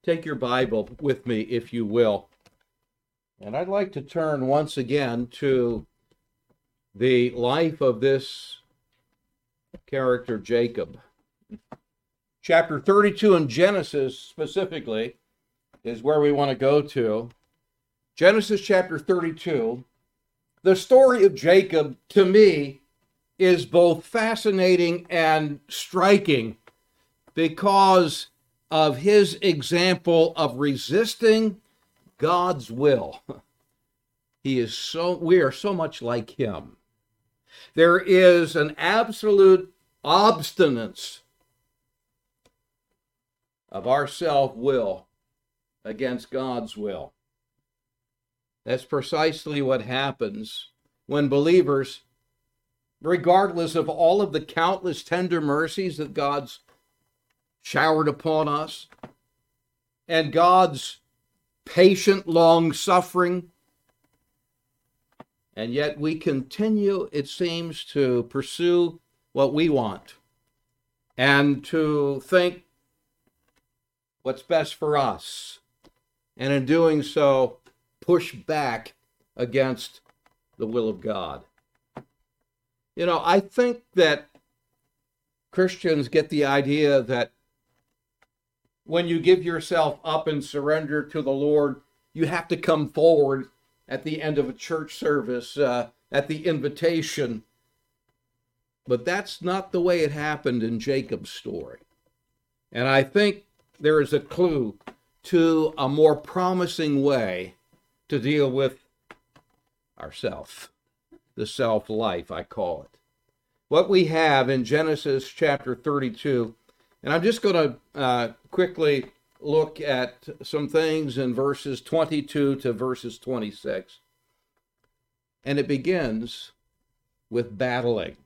Take your Bible with me, if you will. And I'd like to turn once again to the life of this character, Jacob. Chapter 32 in Genesis specifically is where we want to go to. Genesis chapter 32. The story of Jacob, to me, is both fascinating and striking because of his example of resisting God's will. We are so much like him. There is an absolute obstinance of our self-will against God's will. That's precisely what happens when believers, regardless of all of the countless tender mercies that God's showered upon us, and God's patient long-suffering, and yet we continue, it seems, to pursue what we want and to think what's best for us, and in doing so, push back against the will of God. You know, I think that Christians get the idea that when you give yourself up and surrender to the Lord, you have to come forward at the end of a church service, at the invitation. But that's not the way it happened in Jacob's story. And I think there is a clue to a more promising way to deal with ourself, the self-life, I call it. What we have in Genesis chapter 32, and I'm just going to quickly look at some things in verses 22 to verses 26. And it begins with battling.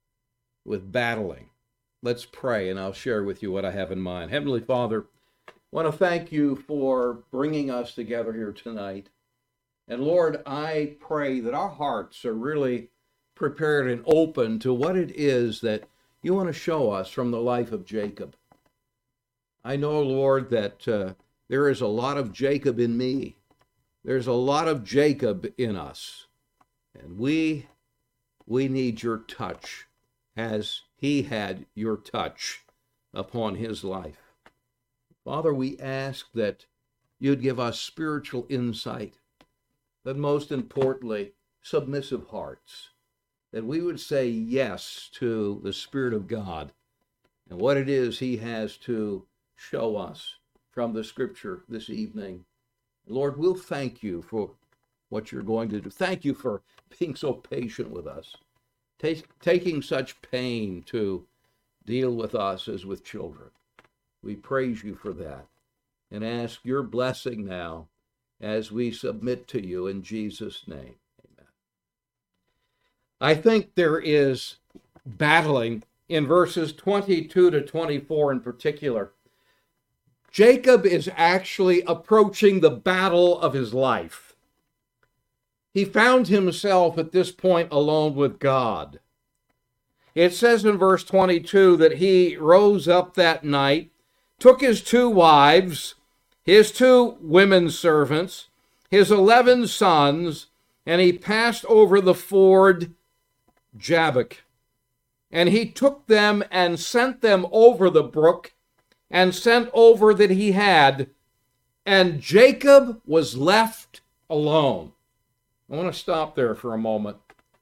Let's pray, and I'll share with you what I have in mind. Heavenly Father, I want to thank you for bringing us together here tonight. And Lord, I pray that our hearts are really prepared and open to what it is that you want to show us from the life of Jacob. I know, Lord, that there is a lot of Jacob in me. There's a lot of Jacob in us. And we need your touch as he had your touch upon his life. Father, we ask that you'd give us spiritual insight, but most importantly, submissive hearts, that we would say yes to the Spirit of God and what it is he has to show us from the Scripture this evening. Lord, we'll thank you for what you're going to do. Thank you for being so patient with us, taking such pain to deal with us as with children. We praise you for that and ask your blessing now as we submit to you in Jesus' name. Amen. I think there is battling in verses 22 to 24 in particular. Jacob is actually approaching the battle of his life. He found himself at this point alone with God. It says in verse 22 that he rose up that night, took his 2 wives, his 2 women servants, his 11 sons, and he passed over the ford Jabbok. And he took them and sent them over the brook, and sent over that he had, and Jacob was left alone. I want to stop there for a moment.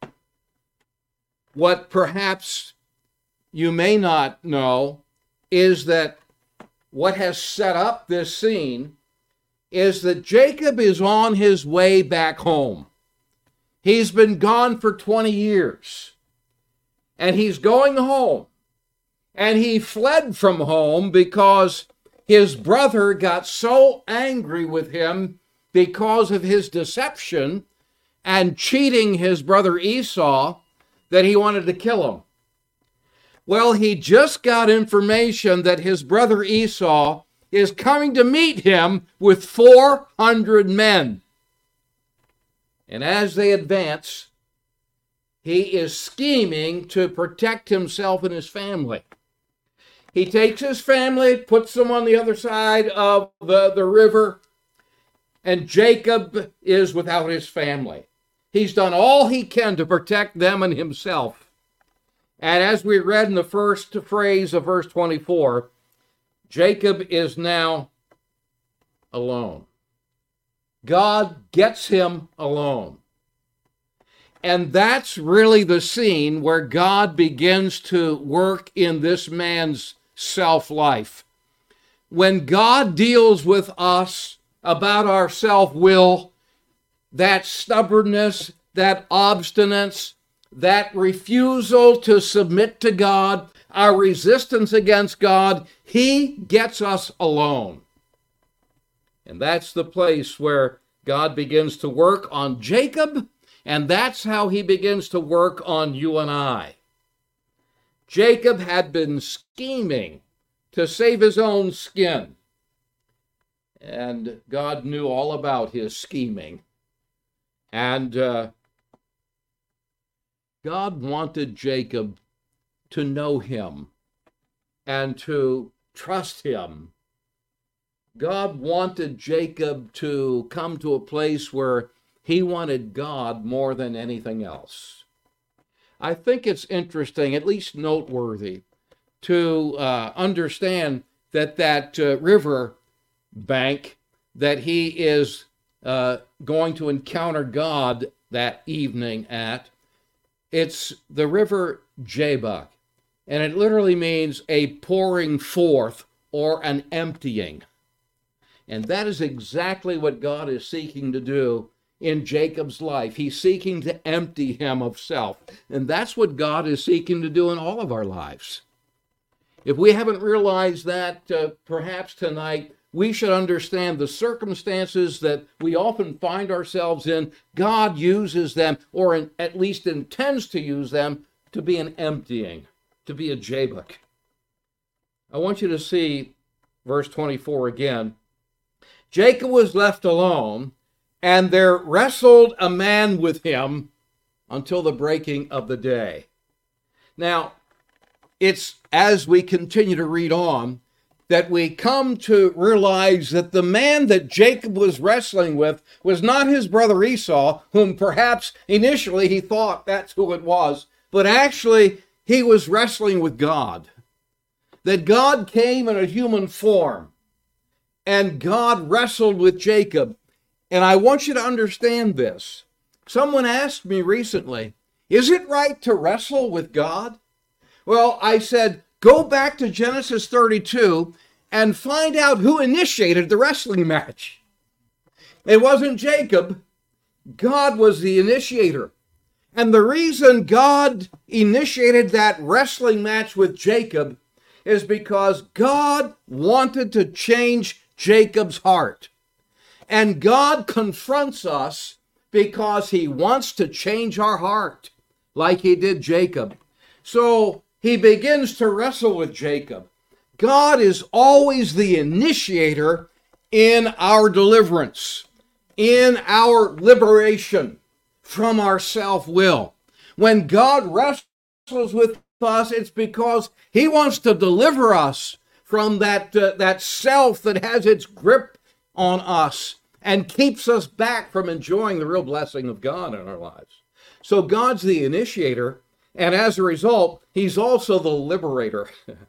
What perhaps you may not know is that what has set up this scene is that Jacob is on his way back home. He's been gone for 20 years, and he's going home. And he fled from home because his brother got so angry with him because of his deception and cheating his brother Esau that he wanted to kill him. Well, he just got information that his brother Esau is coming to meet him with 400 men. And as they advance, he is scheming to protect himself and his family. He takes his family, puts them on the other side of the river, and Jacob is without his family. He's done all he can to protect them and himself. And as we read in the first phrase of verse 24, Jacob is now alone. God gets him alone. And that's really the scene where God begins to work in this man's self-life. When God deals with us about our self-will, that stubbornness, that obstinance, that refusal to submit to God, our resistance against God, he gets us alone. And that's the place where God begins to work on Jacob, and that's how he begins to work on you and I. Jacob had been scheming to save his own skin, and God knew all about his scheming. And God wanted Jacob to know him and to trust him. God wanted Jacob to come to a place where he wanted God more than anything else. I think it's interesting, at least noteworthy, to understand that river bank that he is going to encounter God that evening at, it's the river Jabbok, and it literally means a pouring forth or an emptying. And that is exactly what God is seeking to do in Jacob's life. He's seeking to empty him of self. And that's what God is seeking to do in all of our lives. If we haven't realized that, perhaps tonight, we should understand the circumstances that we often find ourselves in. God uses them, or at least intends to use them, to be an emptying, to be a Jabbok. I want you to see verse 24 again. Jacob was left alone, and there wrestled a man with him until the breaking of the day. Now, it's as we continue to read on that we come to realize that the man that Jacob was wrestling with was not his brother Esau, whom perhaps initially he thought that's who it was, but actually he was wrestling with God. That God came in a human form, and God wrestled with Jacob. And I want you to understand this. Someone asked me recently, is it right to wrestle with God? Well, I said, go back to Genesis 32 and find out who initiated the wrestling match. It wasn't Jacob. God was the initiator. And the reason God initiated that wrestling match with Jacob is because God wanted to change Jacob's heart. And God confronts us because he wants to change our heart like he did Jacob. So he begins to wrestle with Jacob. God is always the initiator in our deliverance, in our liberation from our self-will. When God wrestles with us, it's because he wants to deliver us from that self that has its grip on us and keeps us back from enjoying the real blessing of God in our lives. So God's the initiator, and as a result, he's also the liberator.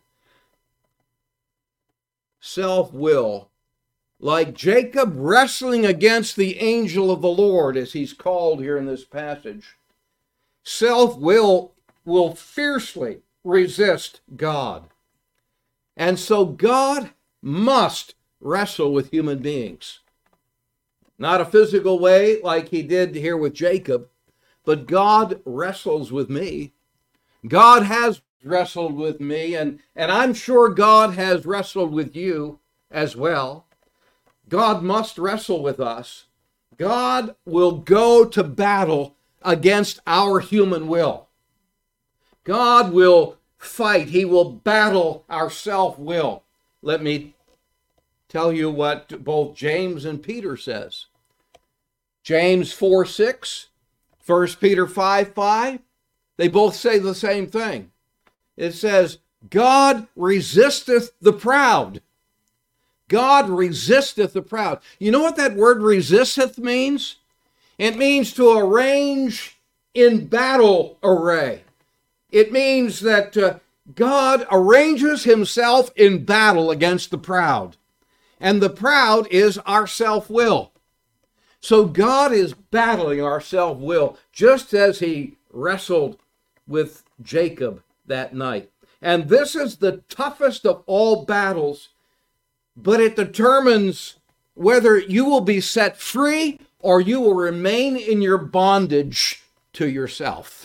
Self-will, like Jacob wrestling against the angel of the Lord, as he's called here in this passage, self-will will fiercely resist God. And so God must wrestle with human beings. Not a physical way like he did here with Jacob, but God wrestles with me. God has wrestled with me, and I'm sure God has wrestled with you as well. God must wrestle with us. God will go to battle against our human will. God will fight. He will battle our self-will. Let me tell you what both James and Peter says. James 4:6, 1 Peter 5:5, they both say the same thing. It says, God resisteth the proud. God resisteth the proud. You know what that word resisteth means? It means to arrange in battle array. It means that God arranges himself in battle against the proud. And the proud is our self-will. So God is battling our self-will, just as he wrestled with Jacob that night. And this is the toughest of all battles, but it determines whether you will be set free or you will remain in your bondage to yourself.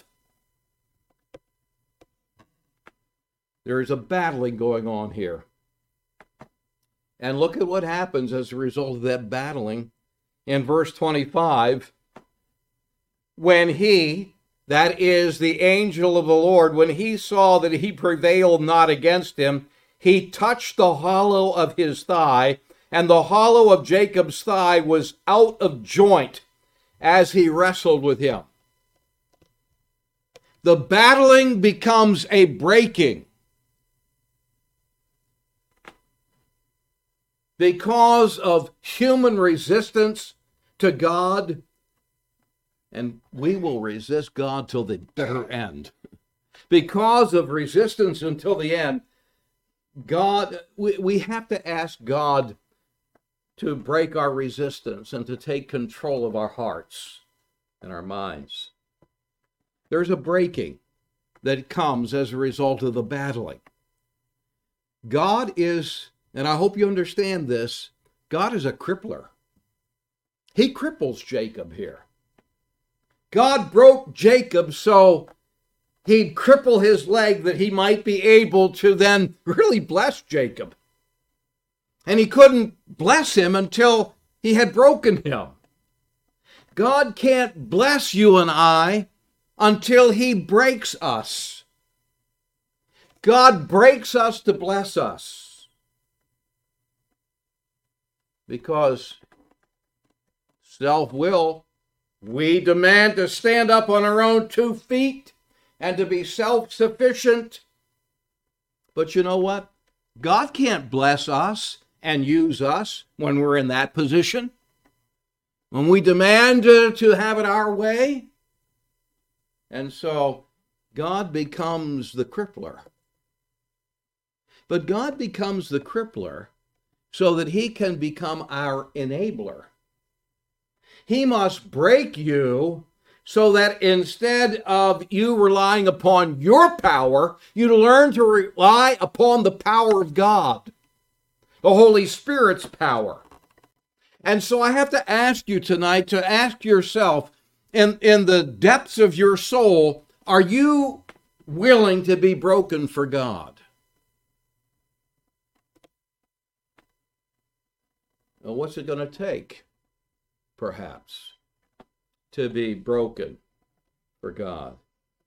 There is a battling going on here. And look at what happens as a result of that battling. In verse 25, when he, that is the angel of the Lord, when he saw that he prevailed not against him, he touched the hollow of his thigh, and the hollow of Jacob's thigh was out of joint as he wrestled with him. The battling becomes a breaking because of human resistance to God, and we will resist God till the bitter end. Because of resistance until the end, God, we have to ask God to break our resistance and to take control of our hearts and our minds. There's a breaking that comes as a result of the battling. God is, and I hope you understand this, God is a crippler. He cripples Jacob here. God broke Jacob so he'd cripple his leg that he might be able to then really bless Jacob. And he couldn't bless him until he had broken him. God can't bless you and I until he breaks us. God breaks us to bless us. Because self-will, we demand to stand up on our own 2 feet and to be self-sufficient. But you know what? God can't bless us and use us when we're in that position. When we demand to have it our way. And so God becomes the crippler. But God becomes the crippler so that he can become our enabler. He must break you so that instead of you relying upon your power, you learn to rely upon the power of God, the Holy Spirit's power. And so I have to ask you tonight to ask yourself, in the depths of your soul, are you willing to be broken for God? Well, what's it going to take, perhaps, to be broken for God?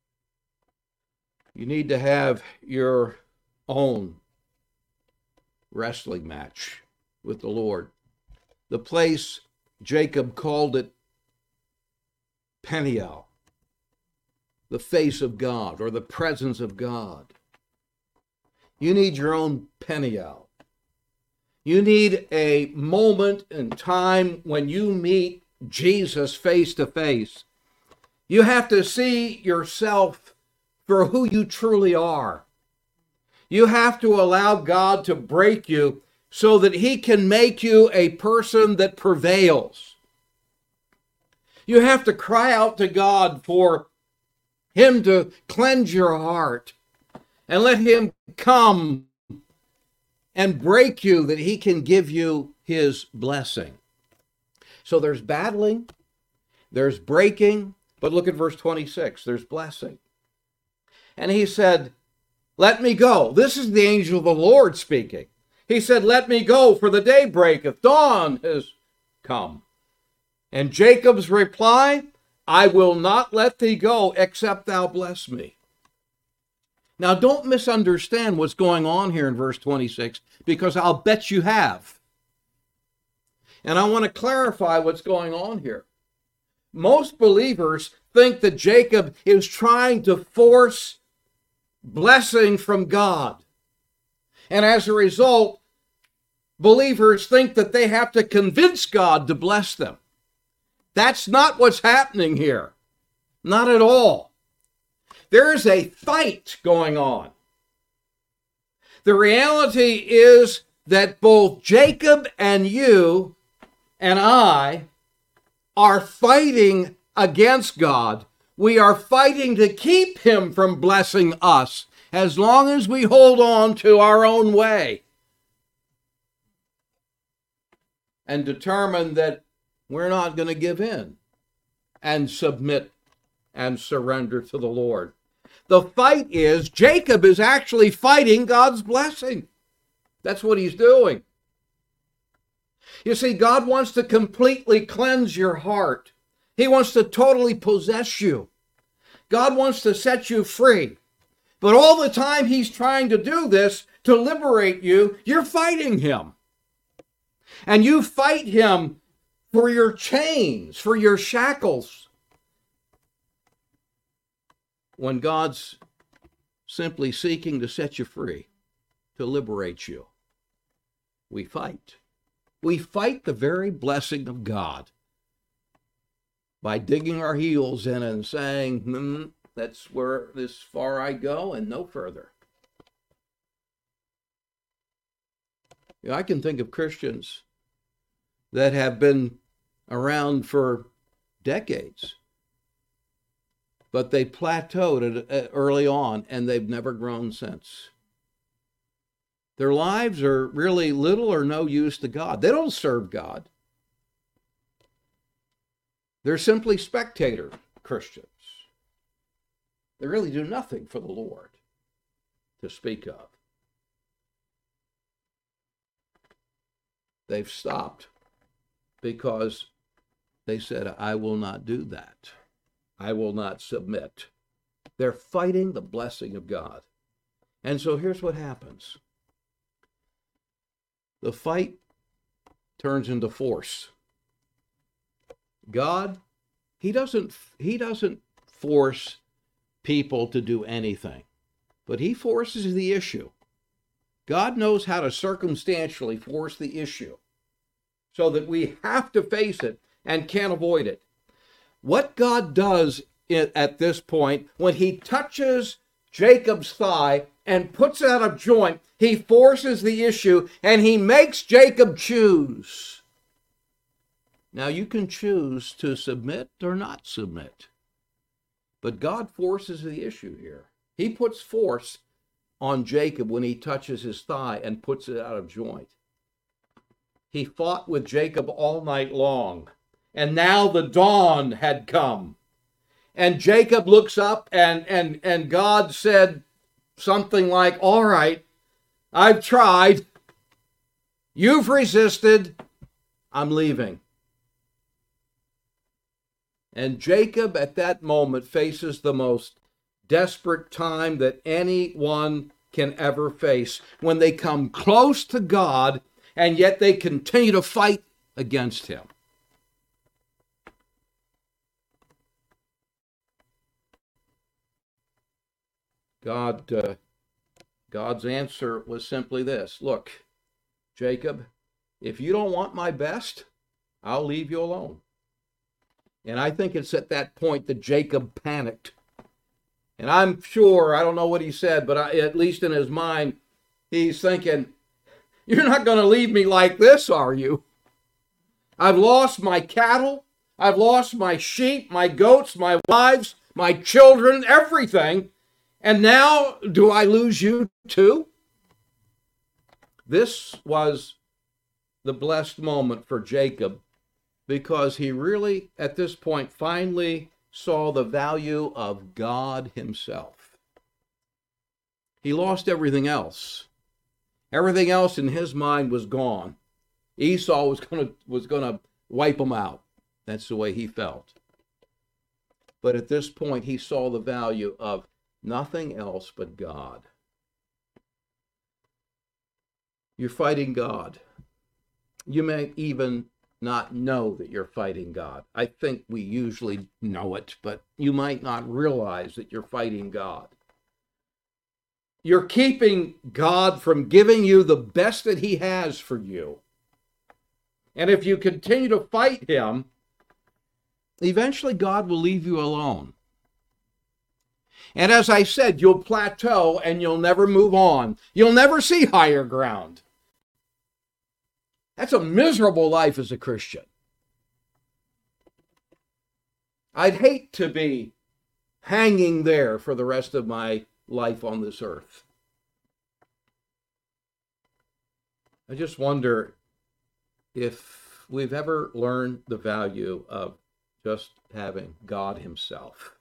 You need to have your own wrestling match with the Lord. The place, Jacob called it Peniel, the face of God or the presence of God. You need your own Peniel. You need a moment in time when you meet Jesus face to face. You have to see yourself for who you truly are. You have to allow God to break you so that he can make you a person that prevails. You have to cry out to God for him to cleanse your heart and let him come and break you that he can give you his blessing. So there's battling, there's breaking, but look at verse 26, there's blessing. And he said, let me go. This is the angel of the Lord speaking. He said, let me go, for the day breaketh, dawn has come. And Jacob's reply, I will not let thee go except thou bless me. Now, don't misunderstand what's going on here in verse 26, because I'll bet you have. And I want to clarify what's going on here. Most believers think that Jacob is trying to force blessing from God. And as a result, believers think that they have to convince God to bless them. That's not what's happening here. Not at all. There is a fight going on. The reality is that both Jacob and you and I are fighting against God. We are fighting to keep him from blessing us as long as we hold on to our own way and determine that we're not going to give in and submit and surrender to the Lord. The fight is Jacob is actually fighting God's blessing. That's what he's doing. You see, God wants to completely cleanse your heart. He wants to totally possess you. God wants to set you free. But all the time he's trying to do this, to liberate you, you're fighting him. And you fight him for your chains, for your shackles, when God's simply seeking to set you free, to liberate you. We fight. We fight the very blessing of God by digging our heels in and saying, that's where this far I go and no further. You know, I can think of Christians that have been around for decades, but they plateaued early on and they've never grown since. Their lives are really little or no use to God. They don't serve God. They're simply spectator Christians. They really do nothing for the Lord to speak of. They've stopped because they said, I will not do that. I will not submit. They're fighting the blessing of God. And so here's what happens. The fight turns into force. God, he doesn't force people to do anything, but he forces the issue. God knows how to circumstantially force the issue so that we have to face it and can't avoid it. What God does at this point, when he touches Jacob's thigh and puts it out of joint, he forces the issue and he makes Jacob choose. Now you can choose to submit or not submit, but God forces the issue here. He puts force on Jacob when he touches his thigh and puts it out of joint. He fought with Jacob all night long, and now the dawn had come. And Jacob looks up and God said something like, all right, I've tried. You've resisted. I'm leaving. And Jacob at that moment faces the most desperate time that anyone can ever face, when they come close to God and yet they continue to fight against him. God's answer was simply this: look, Jacob, if you don't want my best, I'll leave you alone. And I think it's at that point that Jacob panicked. And I'm sure, I don't know what he said, but at least in his mind, he's thinking, you're not going to leave me like this, are you? I've lost my cattle. I've lost my sheep, my goats, my wives, my children, everything. And now do I lose you too? This was the blessed moment for Jacob, because he really, at this point, finally saw the value of God himself. He lost everything else. Everything else in his mind was gone. Esau was going to wipe him out. That's the way he felt. But at this point, he saw the value of nothing else but God. You're fighting God. You may even not know that you're fighting God. I think we usually know it, but you might not realize that you're fighting God. you're keeping God from giving you the best that he has for you. And if you continue to fight him, eventually God will leave you alone. And as I said, you'll plateau and you'll never move on. You'll never see higher ground. That's a miserable life as a Christian. I'd hate to be hanging there for the rest of my life on this earth. I just wonder if we've ever learned the value of just having God himself.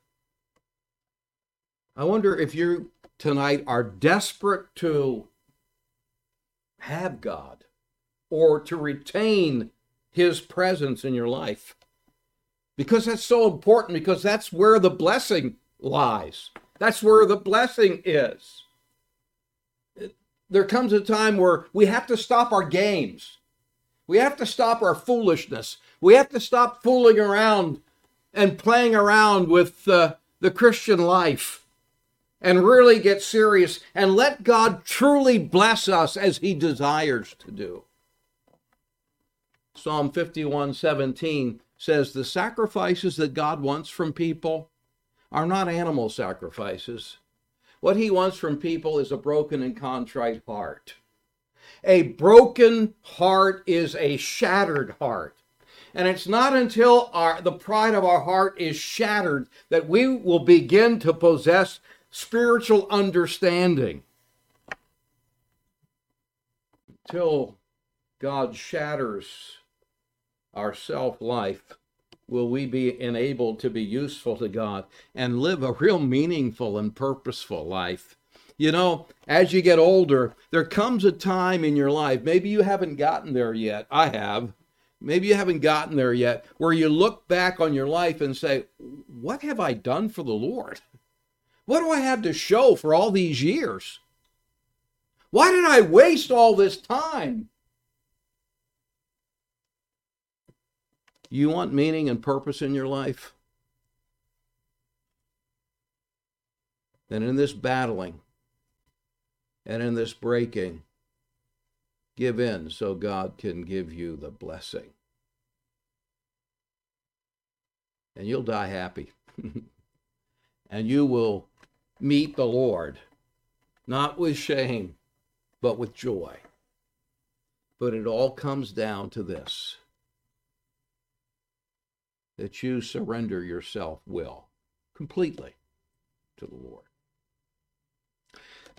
I wonder if you tonight are desperate to have God or to retain his presence in your life. Because that's so important, because that's where the blessing lies. That's where the blessing is. There comes a time where we have to stop our games. We have to stop our foolishness. We have to stop fooling around and playing around with the Christian life and really get serious and let God truly bless us as he desires to do. Psalm 51:17 says, the sacrifices that God wants from people are not animal sacrifices. What he wants from people is a broken and contrite heart. A broken heart is a shattered heart. And it's not until the pride of our heart is shattered that we will begin to possess spiritual understanding. Until God shatters our self-life, will we be enabled to be useful to God and live a real meaningful and purposeful life. You know, as you get older, there comes a time in your life, maybe you haven't gotten there yet, I have, maybe you haven't gotten there yet, where you look back on your life and say, what have I done for the Lord? What do I have to show for all these years? Why did I waste all this time? You want meaning and purpose in your life? Then in this battling and in this breaking, give in so God can give you the blessing. And you'll die happy. And you will meet the Lord, not with shame, but with joy. But it all comes down to this, that you surrender your self-will completely to the Lord.